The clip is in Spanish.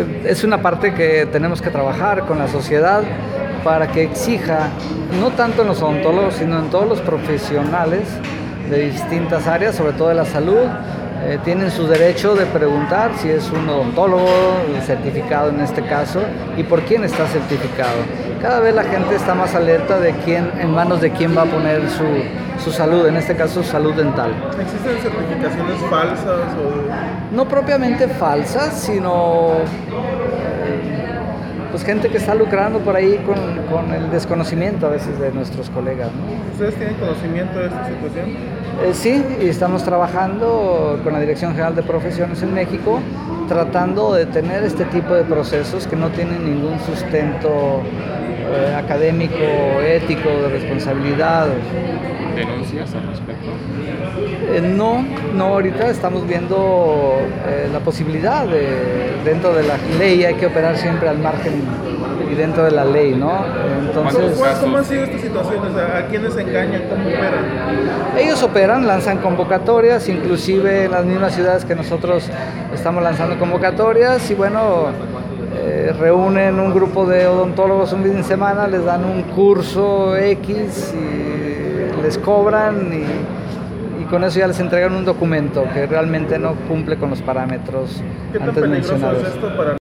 es una parte que tenemos que trabajar con la sociedad para que exija, no tanto en los odontólogos, sino en todos los profesionales de distintas áreas, sobre todo de la salud, tienen su derecho de preguntar si es un odontólogo certificado en este caso y por quién está certificado. Cada vez la gente está más alerta de quién, en manos de quién va a poner su salud, en este caso salud dental. ¿Existen certificaciones falsas o...? No propiamente falsas, sino pues gente que está lucrando por ahí con el desconocimiento a veces de nuestros colegas, ¿no? ¿Ustedes tienen conocimiento de esta situación? Sí, y estamos trabajando con la Dirección General de Profesiones en México, tratando de detener este tipo de procesos que no tienen ningún sustento académico, ético, de responsabilidad. ¿Denuncias al respecto? No, ahorita estamos viendo la posibilidad dentro de la ley hay que operar siempre al margen y dentro de la ley, ¿no? Entonces, ¿Cómo han sido estas situaciones? ¿A quiénes engañan? ¿Cómo operan? ellos operan, lanzan convocatorias, inclusive en las mismas ciudades que nosotros estamos lanzando convocatorias y bueno, reúnen un grupo de odontólogos un fin de semana, les dan un curso X y les cobran y con eso ya les entregan un documento que realmente no cumple con los parámetros ¿Qué tan antes peligroso mencionados. es esto para